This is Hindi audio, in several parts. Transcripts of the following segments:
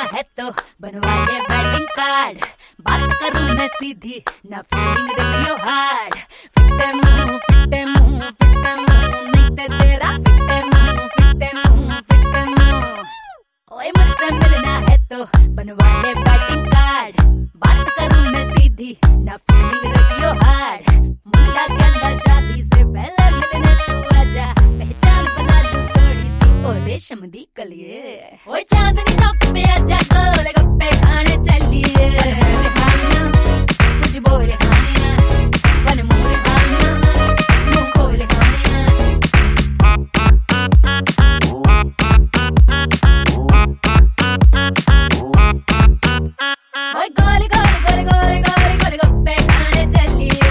है तो बनवा ले वेडिंग कार्ड। बात करूं मैं सीधी ना फीलिंग रखियो हार्ड। फिटे मुंह फिटे मुंह फिटे मुंह नहीं ते तेरा फिटे मुंह फिटे मुंह फिटे मुंह। ओए मुझसे मिलना है तो बनवा ले वेडिंग कार्ड। बात करूं मैं सीधी ना फीलिंग रखियो हार्ड। मुंडा कहता शादी से पहले मिलने तू आजा। पहचान बना लूं थोड़ी सी ओ रेशम दी कलिए। ओए चांदनी चौक पे आजा गोल गप्पे खाने चलिए। कुछ बोले खानिया वन मोर खानिया मुंह खोले खानिया। ओए गोल गोल गोल गोल गोल गोल गप्पे खाने चलिए।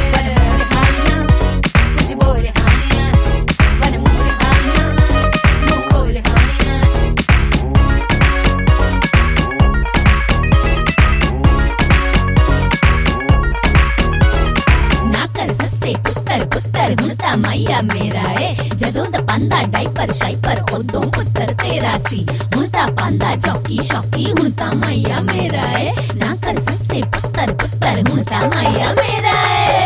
कुछ बोले खानिया वन मोर खानिया मुंह खोले खानिया। पुत्तर हुणता माइया मेरा है। जदों दा पांदा डाइपर शाइपर उदों पुत्तर तेरा सी। हुणता पांदा चौकी शौकी हुणता माइया मेरा है। ना कर सस्से पुत्तर हुणता माइया मेरा है।